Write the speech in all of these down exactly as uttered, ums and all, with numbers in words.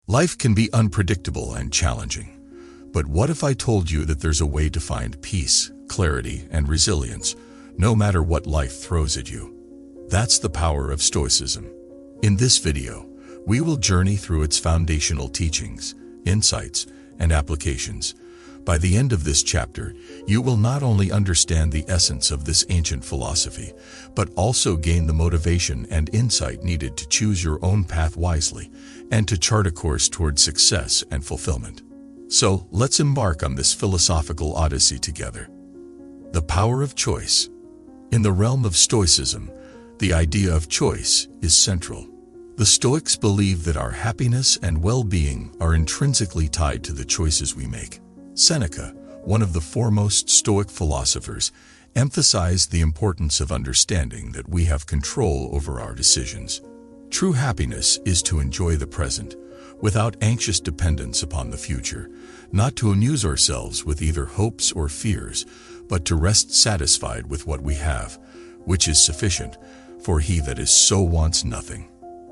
Life can be unpredictable and challenging. But what if I told you that there's a way to find peace, clarity, and resilience, no matter what life throws at you? That's the power of Stoicism. In this video, we will journey through its foundational teachings, insights, and applications. By the end of this chapter, you will not only understand the essence of this ancient philosophy, but also gain the motivation and insight needed to choose your own path wisely and to chart a course toward success and fulfillment. So, let's embark on this philosophical odyssey together. The power of choice. In the realm of Stoicism, the idea of choice is central. The Stoics believe that our happiness and well-being are intrinsically tied to the choices we make. Seneca, one of the foremost Stoic philosophers, emphasized the importance of understanding that we have control over our decisions. True happiness is to enjoy the present, without anxious dependence upon the future, not to amuse ourselves with either hopes or fears, but to rest satisfied with what we have, which is sufficient, for he that is so wants nothing.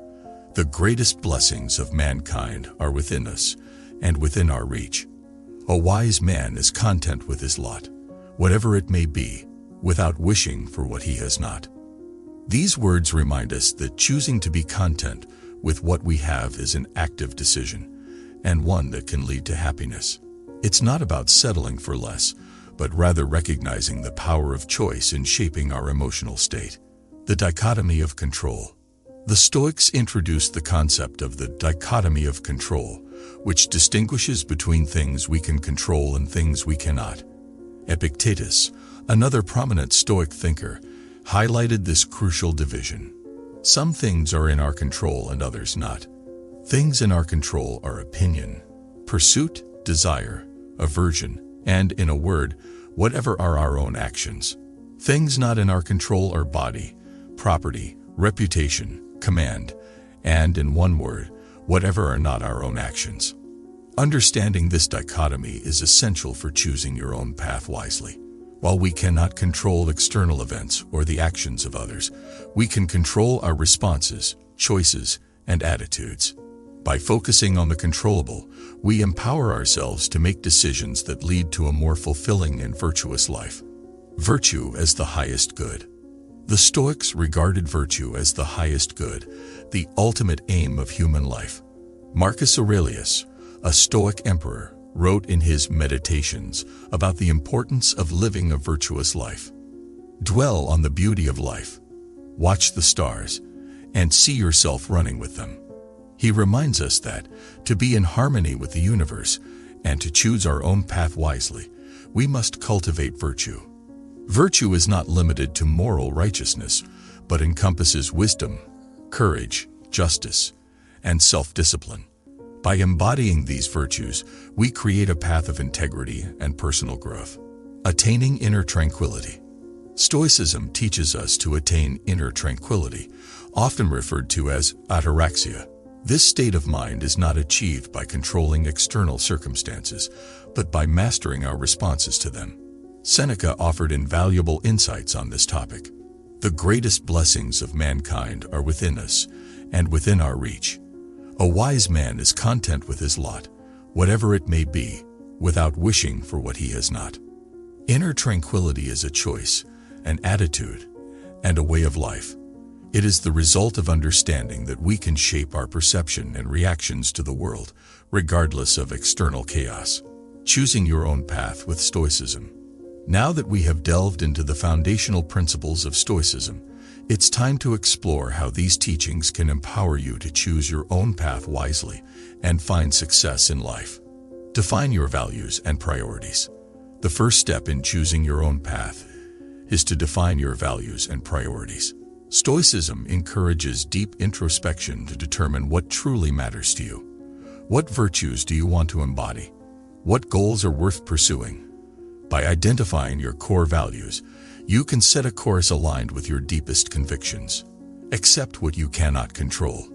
The greatest blessings of mankind are within us and within our reach. A wise man is content with his lot, whatever it may be, without wishing for what he has not. These words remind us that choosing to be content with what we have is an active decision, and one that can lead to happiness. It's not about settling for less, but rather recognizing the power of choice in shaping our emotional state. The dichotomy of control. The Stoics introduced the concept of the dichotomy of control, which distinguishes between things we can control and things we cannot. Epictetus, another prominent Stoic thinker, highlighted this crucial division. Some things are in our control and others not. Things in our control are opinion, pursuit, desire, aversion, and, in a word, whatever are our own actions. Things not in our control are body, property, reputation, command, and, in one word, whatever are not our own actions. Understanding this dichotomy is essential for choosing your own path wisely. While we cannot control external events or the actions of others, we can control our responses, choices, and attitudes. By focusing on the controllable, we empower ourselves to make decisions that lead to a more fulfilling and virtuous life. Virtue as the highest good. The Stoics regarded virtue as the highest good, the ultimate aim of human life. Marcus Aurelius, a Stoic emperor, wrote in his Meditations about the importance of living a virtuous life. Dwell on the beauty of life, watch the stars, and see yourself running with them. He reminds us that, to be in harmony with the universe and to choose our own path wisely, we must cultivate virtue. Virtue is not limited to moral righteousness, but encompasses wisdom, courage, justice, and self-discipline. By embodying these virtues, we create a path of integrity and personal growth. Attaining inner tranquility. Stoicism teaches us to attain inner tranquility, often referred to as ataraxia. This state of mind is not achieved by controlling external circumstances, but by mastering our responses to them. Seneca offered invaluable insights on this topic. The greatest blessings of mankind are within us and within our reach. A wise man is content with his lot, whatever it may be, without wishing for what he has not. Inner tranquility is a choice, an attitude, and a way of life. It is the result of understanding that we can shape our perception and reactions to the world, regardless of external chaos. Choosing your own path with Stoicism. Now that we have delved into the foundational principles of Stoicism, it's time to explore how these teachings can empower you to choose your own path wisely and find success in life. Define your values and priorities. The first step in choosing your own path is to define your values and priorities. Stoicism encourages deep introspection to determine what truly matters to you. What virtues do you want to embody? What goals are worth pursuing? By identifying your core values, you can set a course aligned with your deepest convictions. Accept what you cannot control.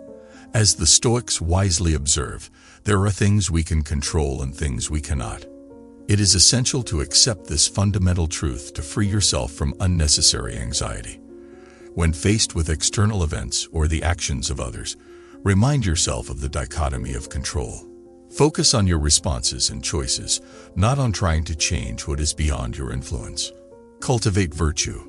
As the Stoics wisely observe, there are things we can control and things we cannot. It is essential to accept this fundamental truth to free yourself from unnecessary anxiety. When faced with external events or the actions of others, Remind yourself of the dichotomy of control. Focus on your responses and choices, not on trying to change what is beyond your influence. Cultivate virtue.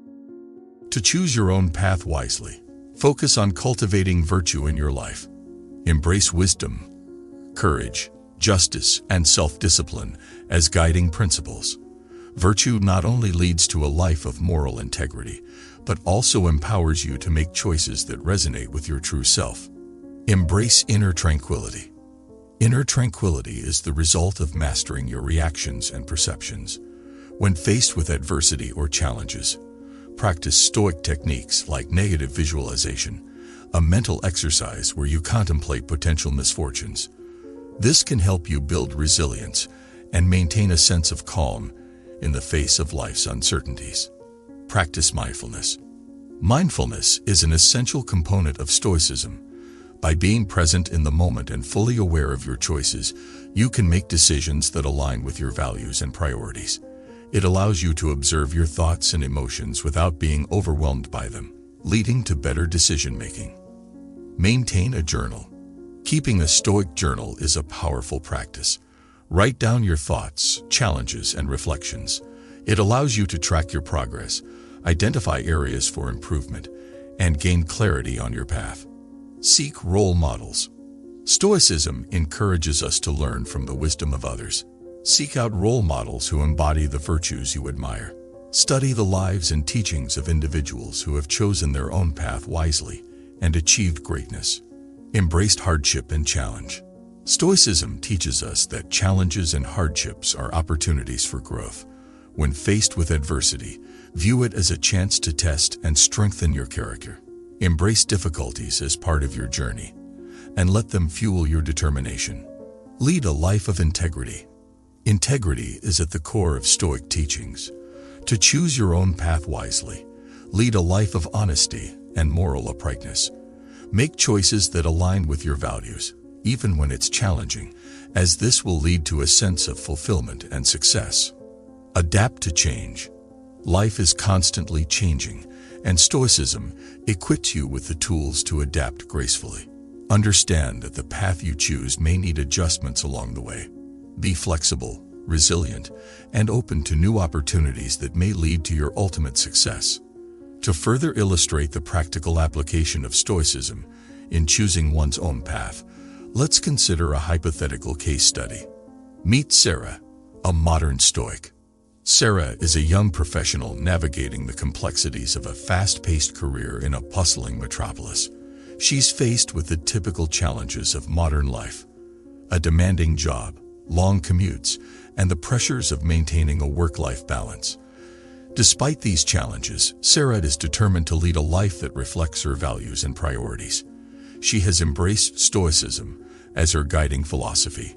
To choose your own path wisely, focus on cultivating virtue in your life. Embrace wisdom, courage, justice, and self-discipline as guiding principles. Virtue not only leads to a life of moral integrity, but also empowers you to make choices that resonate with your true self. Embrace inner tranquility. Inner tranquility is the result of mastering your reactions and perceptions. When faced with adversity or challenges, practice Stoic techniques like negative visualization, a mental exercise where you contemplate potential misfortunes. This can help you build resilience and maintain a sense of calm in the face of life's uncertainties. Practice mindfulness. Mindfulness is an essential component of Stoicism. By being present in the moment and fully aware of your choices, you can make decisions that align with your values and priorities. It allows you to observe your thoughts and emotions without being overwhelmed by them, leading to better decision-making. Maintain a journal. Keeping a Stoic journal is a powerful practice. Write down your thoughts, challenges, and reflections. It allows you to track your progress, identify areas for improvement, and gain clarity on your path. Seek role models. Stoicism encourages us to learn from the wisdom of others. Seek out role models who embody the virtues you admire. Study the lives and teachings of individuals who have chosen their own path wisely and achieved greatness. Embraced hardship and challenge. Stoicism teaches us that challenges and hardships are opportunities for growth. When faced with adversity, view it as a chance to test and strengthen your character. Embrace difficulties as part of your journey, and let them fuel your determination. Lead a life of integrity. Integrity is at the core of Stoic teachings. To choose your own path wisely, lead a life of honesty and moral uprightness. Make choices that align with your values, even when it's challenging, as this will lead to a sense of fulfillment and success. Adapt to change. Life is constantly changing, and Stoicism equips you with the tools to adapt gracefully. Understand that the path you choose may need adjustments along the way. Be flexible, resilient, and open to new opportunities that may lead to your ultimate success. To further illustrate the practical application of Stoicism in choosing one's own path, let's consider a hypothetical case study. Meet Sarah, a modern Stoic. Sarah is a young professional navigating the complexities of a fast-paced career in a bustling metropolis. She's faced with the typical challenges of modern life: a demanding job, long commutes, and the pressures of maintaining a work-life balance. Despite these challenges, Sarah is determined to lead a life that reflects her values and priorities. She has embraced Stoicism as her guiding philosophy.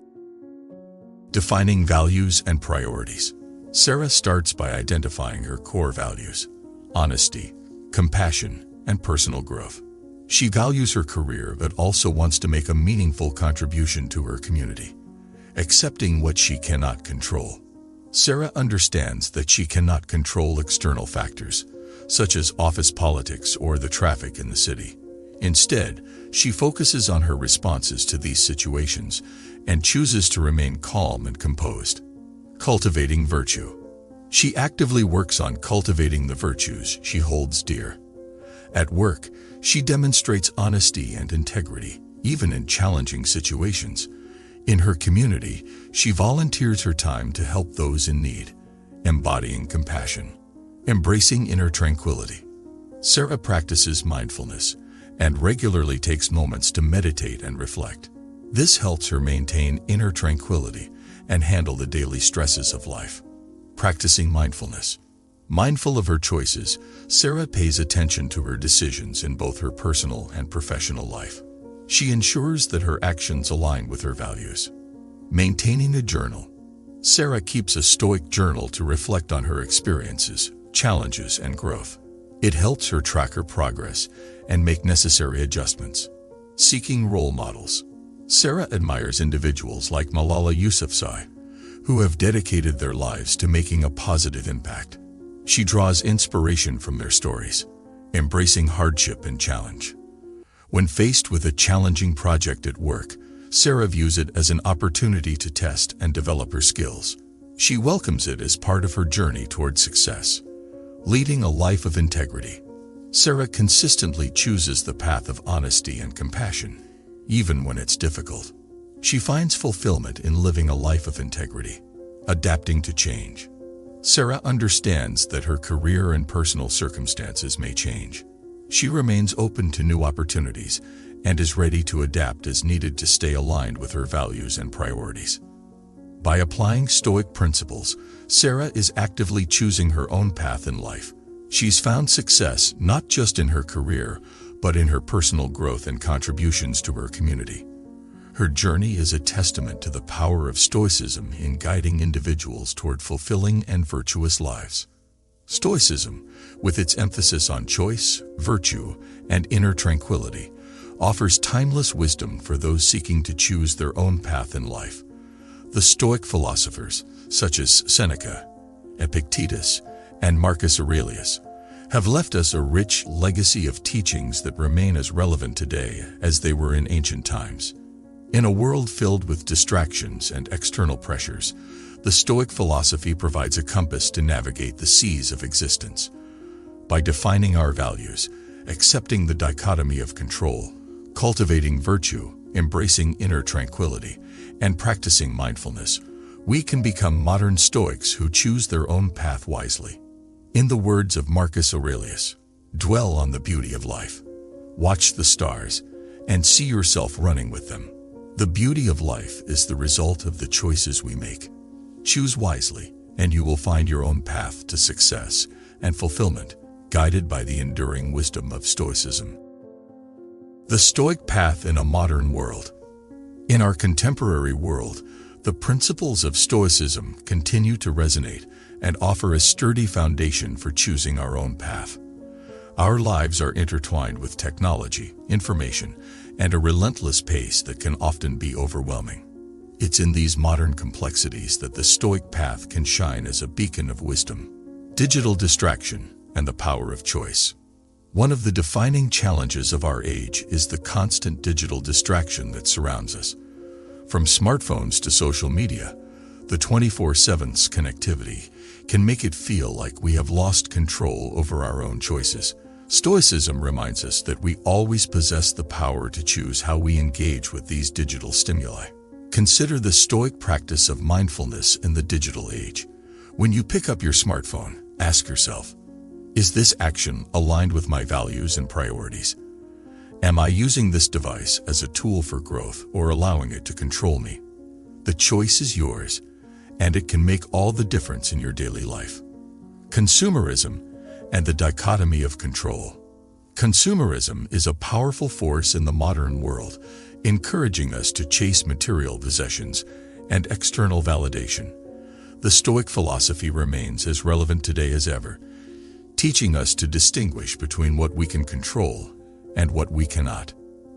Defining values and priorities. Sarah starts by identifying her core values: honesty, compassion, and personal growth. She values her career but also wants to make a meaningful contribution to her community. Accepting what she cannot control. Sarah understands that she cannot control external factors, such as office politics or the traffic in the city. Instead, she focuses on her responses to these situations and chooses to remain calm and composed. Cultivating virtue. She actively works on cultivating the virtues she holds dear. At work, she demonstrates honesty and integrity, even in challenging situations. In her community, she volunteers her time to help those in need, embodying compassion. Embracing inner tranquility. Sarah practices mindfulness and regularly takes moments to meditate and reflect. This helps her maintain inner tranquility and handle the daily stresses of life. Practicing mindfulness. Mindful of her choices, Sarah pays attention to her decisions in both her personal and professional life. She ensures that her actions align with her values. Maintaining a journal. Sarah keeps a Stoic journal to reflect on her experiences, challenges, and growth. It helps her track her progress and make necessary adjustments. Seeking role models. Sarah admires individuals like Malala Yousafzai, who have dedicated their lives to making a positive impact. She draws inspiration from their stories, embracing hardship and challenge. When faced with a challenging project at work, Sarah views it as an opportunity to test and develop her skills. She welcomes it as part of her journey toward success. Leading a life of integrity. Sarah consistently chooses the path of honesty and compassion, even when it's difficult. She finds fulfillment in living a life of integrity, adapting to change. Sarah understands that her career and personal circumstances may change. She remains open to new opportunities and is ready to adapt as needed to stay aligned with her values and priorities. By applying Stoic principles, Sarah is actively choosing her own path in life. She's found success not just in her career, but in her personal growth and contributions to her community. Her journey is a testament to the power of Stoicism in guiding individuals toward fulfilling and virtuous lives. Stoicism, with its emphasis on choice, virtue, and inner tranquility, offers timeless wisdom for those seeking to choose their own path in life. The Stoic philosophers, such as Seneca, Epictetus, and Marcus Aurelius, have left us a rich legacy of teachings that remain as relevant today as they were in ancient times. In a world filled with distractions and external pressures, the Stoic philosophy provides a compass to navigate the seas of existence. By defining our values, accepting the dichotomy of control, cultivating virtue, embracing inner tranquility, and practicing mindfulness, we can become modern Stoics who choose their own path wisely. In the words of Marcus Aurelius, dwell on the beauty of life. Watch the stars, and see yourself running with them. The beauty of life is the result of the choices we make. Choose wisely, and you will find your own path to success and fulfillment, guided by the enduring wisdom of Stoicism. The Stoic path in a modern world. In our contemporary world, the principles of Stoicism continue to resonate and offer a sturdy foundation for choosing our own path. Our lives are intertwined with technology, information, and a relentless pace that can often be overwhelming. It's in these modern complexities that the Stoic path can shine as a beacon of wisdom, digital distraction, and the power of choice. One of the defining challenges of our age is the constant digital distraction that surrounds us. From smartphones to social media, the twenty-four seven connectivity can make it feel like we have lost control over our own choices. Stoicism reminds us that we always possess the power to choose how we engage with these digital stimuli. Consider the Stoic practice of mindfulness in the digital age. When you pick up your smartphone, ask yourself, is this action aligned with my values and priorities? Am I using this device as a tool for growth or allowing it to control me? The choice is yours, and it can make all the difference in your daily life. Consumerism and the dichotomy of control. Consumerism is a powerful force in the modern world, encouraging us to chase material possessions and external validation. The Stoic philosophy remains as relevant today as ever, teaching us to distinguish between what we can control and what we cannot.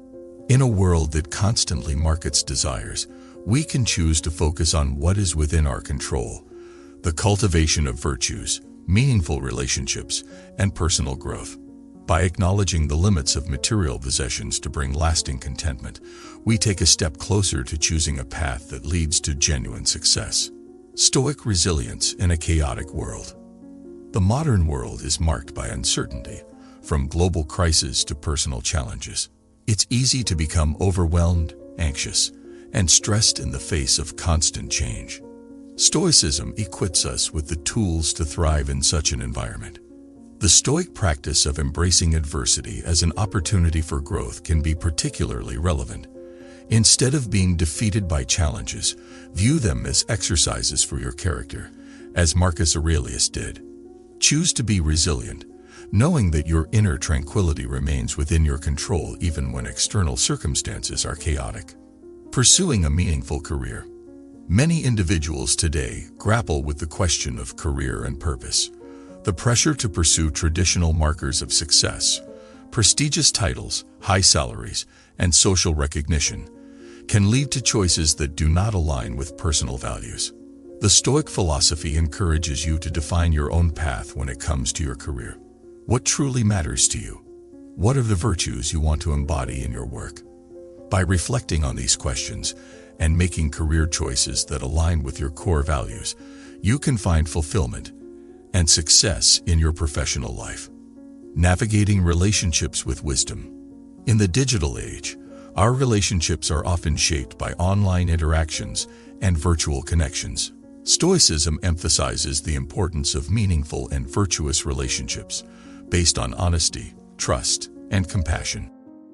In a world that constantly markets desires, we can choose to focus on what is within our control, the cultivation of virtues, meaningful relationships, and personal growth. By acknowledging the limits of material possessions to bring lasting contentment, we take a step closer to choosing a path that leads to genuine success. Stoic resilience in a chaotic world. The modern world is marked by uncertainty, from global crises to personal challenges. It's easy to become overwhelmed, anxious, and stressed in the face of constant change. Stoicism equips us with the tools to thrive in such an environment. The Stoic practice of embracing adversity as an opportunity for growth can be particularly relevant. Instead of being defeated by challenges, view them as exercises for your character, as Marcus Aurelius did. Choose to be resilient, knowing that your inner tranquility remains within your control even when external circumstances are chaotic. Pursuing a meaningful career. Many individuals today grapple with the question of career and purpose. The pressure to pursue traditional markers of success, prestigious titles, high salaries, and social recognition can lead to choices that do not align with personal values. The Stoic philosophy encourages you to define your own path when it comes to your career. What truly matters to you? What are the virtues you want to embody in your work? By reflecting on these questions and making career choices that align with your core values, you can find fulfillment and success in your professional life. Navigating relationships with wisdom. In the digital age, our relationships are often shaped by online interactions and virtual connections. Stoicism emphasizes the importance of meaningful and virtuous relationships based on honesty, trust, and compassion.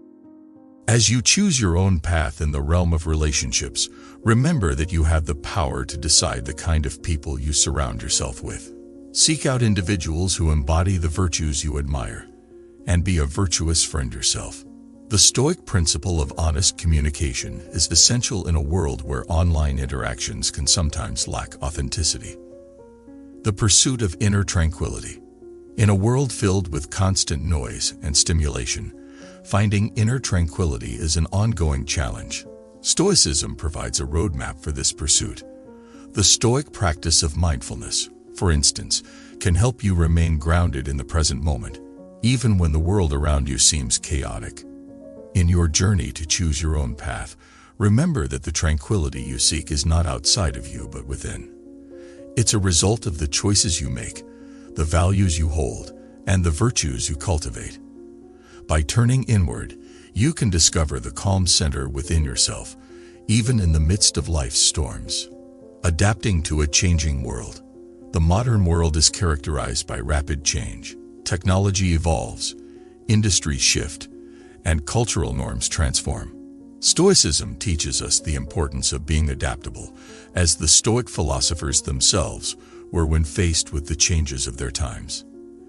As you choose your own path in the realm of relationships, remember that you have the power to decide the kind of people you surround yourself with. Seek out individuals who embody the virtues you admire, and be a virtuous friend yourself. The Stoic principle of honest communication is essential in a world where online interactions can sometimes lack authenticity. The pursuit of inner tranquility. In a world filled with constant noise and stimulation, finding inner tranquility is an ongoing challenge. Stoicism provides a roadmap for this pursuit. The Stoic practice of mindfulness, for instance, can help you remain grounded in the present moment, even when the world around you seems chaotic. In your journey to choose your own path, remember that the tranquility you seek is not outside of you but within. It's a result of the choices you make, the values you hold, and the virtues you cultivate. By turning inward, you can discover the calm center within yourself, even in the midst of life's storms. Adapting to a changing world. The modern world is characterized by rapid change. Technology evolves, industries shift, and cultural norms transform. Stoicism teaches us the importance of being adaptable, as the Stoic philosophers themselves were when faced with the changes of their times.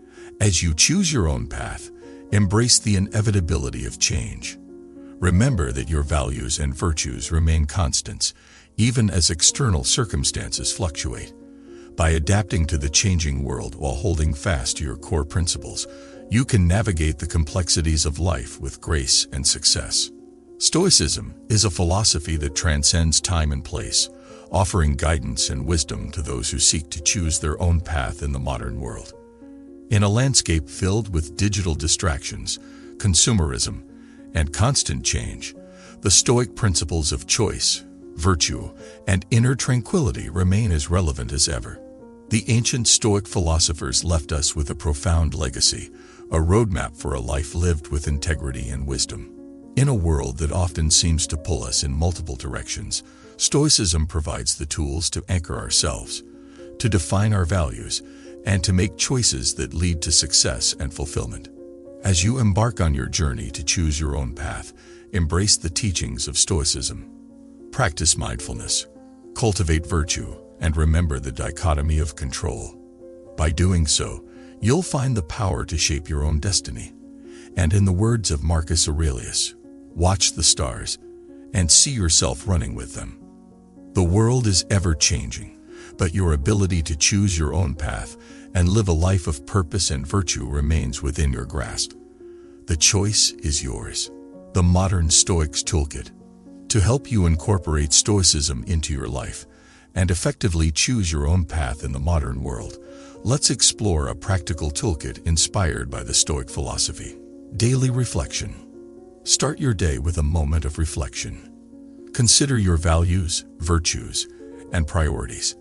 As you choose your own path, embrace the inevitability of change. Remember that your values and virtues remain constants, even as external circumstances fluctuate. By adapting to the changing world while holding fast to your core principles, you can navigate the complexities of life with grace and success. Stoicism is a philosophy that transcends time and place, offering guidance and wisdom to those who seek to choose their own path in the modern world. In a landscape filled with digital distractions, consumerism, and constant change, the Stoic principles of choice, virtue, and inner tranquility remain as relevant as ever. The ancient Stoic philosophers left us with a profound legacy, a roadmap for a life lived with integrity and wisdom. In a world that often seems to pull us in multiple directions, Stoicism provides the tools to anchor ourselves, to define our values, and to make choices that lead to success and fulfillment. As you embark on your journey to choose your own path, embrace the teachings of Stoicism. Practice mindfulness, cultivate virtue, and remember the dichotomy of control. By doing so, you'll find the power to shape your own destiny. And in the words of Marcus Aurelius, watch the stars and see yourself running with them. The world is ever changing, but your ability to choose your own path and live a life of purpose and virtue remains within your grasp. The choice is yours. The Modern Stoics Toolkit. To help you incorporate Stoicism into your life and effectively choose your own path in the modern world, let's explore a practical toolkit inspired by the Stoic philosophy. Daily reflection. Start your day with a moment of reflection. Consider your values, virtues, and priorities.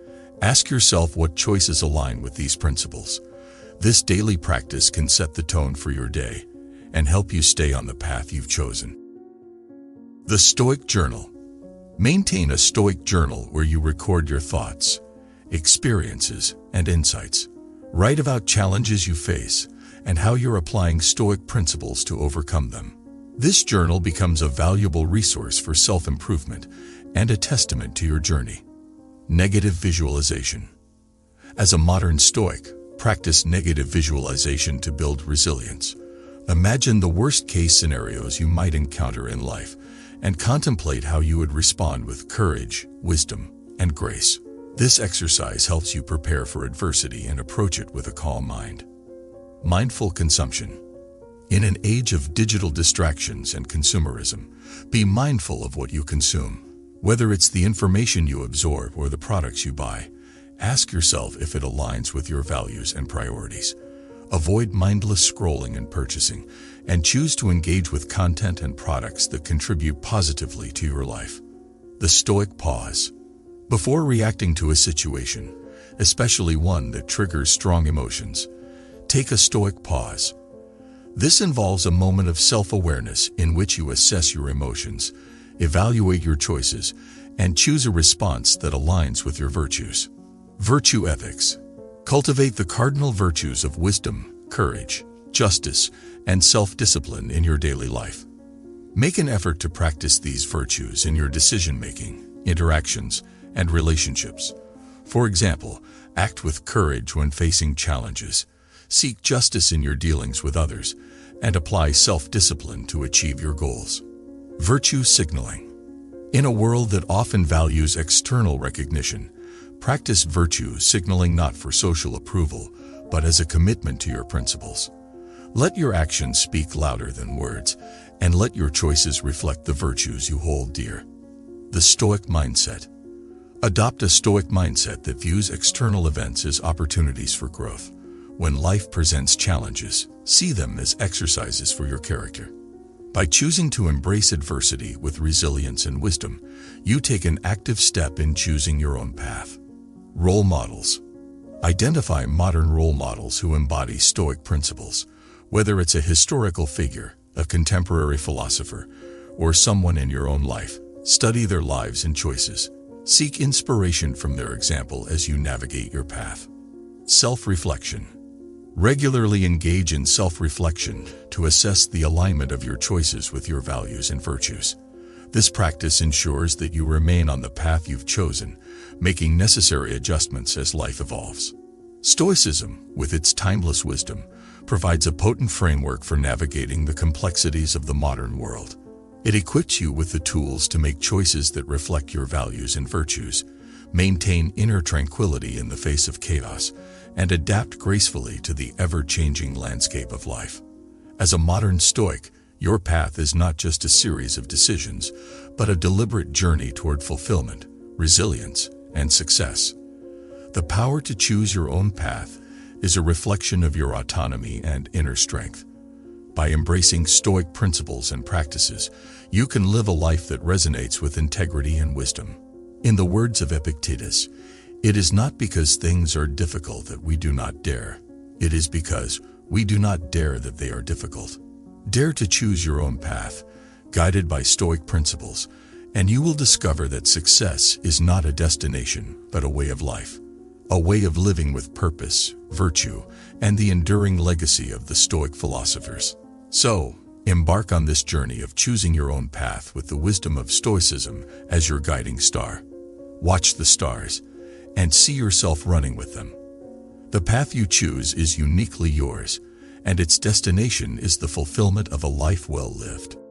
Ask yourself what choices align with these principles. This daily practice can set the tone for your day and help you stay on the path you've chosen. The Stoic Journal. Maintain a Stoic journal where you record your thoughts, experiences, and insights. Write about challenges you face and how you're applying Stoic principles to overcome them. This journal becomes a valuable resource for self-improvement and a testament to your journey. Negative visualization. As a modern Stoic, practice negative visualization to build resilience. Imagine the worst-case scenarios you might encounter in life and contemplate how you would respond with courage, wisdom, and grace. This exercise helps you prepare for adversity and approach it with a calm mind. Mindful consumption. In an age of digital distractions and consumerism, be mindful of what you consume. Whether it's the information you absorb or the products you buy, ask yourself if it aligns with your values and priorities. Avoid mindless scrolling and purchasing, and choose to engage with content and products that contribute positively to your life. The Stoic pause. Before reacting to a situation, especially one that triggers strong emotions, take a Stoic pause. This involves a moment of self-awareness in which you assess your emotions, evaluate your choices, and choose a response that aligns with your virtues. Virtue ethics. Cultivate the cardinal virtues of wisdom, courage, justice, and self-discipline in your daily life. Make an effort to practice these virtues in your decision-making, interactions, and relationships. For example, act with courage when facing challenges, seek justice in your dealings with others, and apply self-discipline to achieve your goals. Virtue signaling. In a world that often values external recognition, practice virtue signaling not for social approval, but as a commitment to your principles. Let your actions speak louder than words, and let your choices reflect the virtues you hold dear. The Stoic mindset. Adopt a Stoic mindset that views external events as opportunities for growth. When life presents challenges, see them as exercises for your character. By choosing to embrace adversity with resilience and wisdom, you take an active step in choosing your own path. Role models. Identify modern role models who embody Stoic principles, whether it's a historical figure, a contemporary philosopher, or someone in your own life. Study their lives and choices. Seek inspiration from their example as you navigate your path. Self-reflection. Regularly engage in self-reflection to assess the alignment of your choices with your values and virtues. This practice ensures that you remain on the path you've chosen, making necessary adjustments as life evolves. Stoicism, with its timeless wisdom, provides a potent framework for navigating the complexities of the modern world. It equips you with the tools to make choices that reflect your values and virtues, maintain inner tranquility in the face of chaos, and adapt gracefully to the ever-changing landscape of life. As a modern Stoic, your path is not just a series of decisions, but a deliberate journey toward fulfillment, resilience, and success. The power to choose your own path is a reflection of your autonomy and inner strength. By embracing Stoic principles and practices, you can live a life that resonates with integrity and wisdom. In the words of Epictetus, it is not because things are difficult that we do not dare. It is because we do not dare that they are difficult. Dare to choose your own path, guided by Stoic principles, and you will discover that success is not a destination, but a way of life. A way of living with purpose, virtue, and the enduring legacy of the Stoic philosophers. So, embark on this journey of choosing your own path with the wisdom of Stoicism as your guiding star. Watch the stars, and see yourself running with them. The path you choose is uniquely yours, and its destination is the fulfillment of a life well lived.